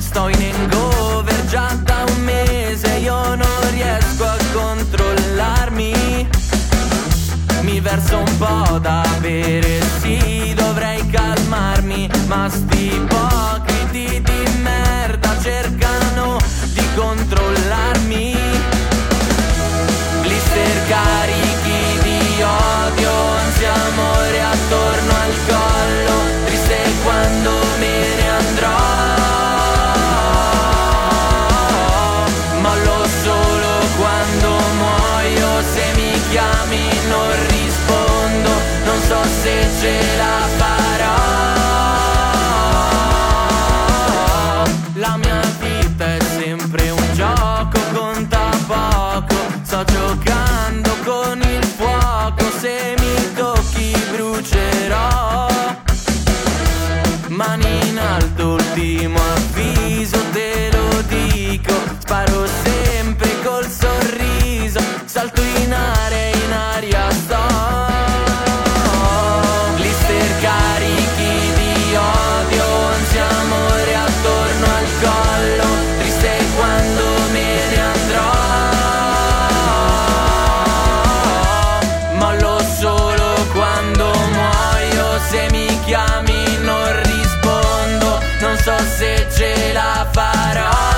Sto in hangover già da un mese, io non riesco a controllarmi. Mi verso un po' da bere, sì, dovrei calmarmi, ma sti ipocriti di merda cercano di controllarmi. Glister carichi di odio, ansia, amore attorno al collo, triste quando me ne andrò. Mollo solo quando muoio, se mi chiami non rispondo, non so se ce la farò. La mia vita è sempre un gioco, conta poco, sto giocando con il fuoco, se mi tocchi brucerò. Mani in alto, ultimo avviso, te lo dico, sparo sempre col sorriso, salto in aria sto. Glister carichi di odio, ansia, amore attorno al collo, triste quando me ne andrò. Mollo solo quando muoio, se mi chiami non rispondo, non so se ce la farò.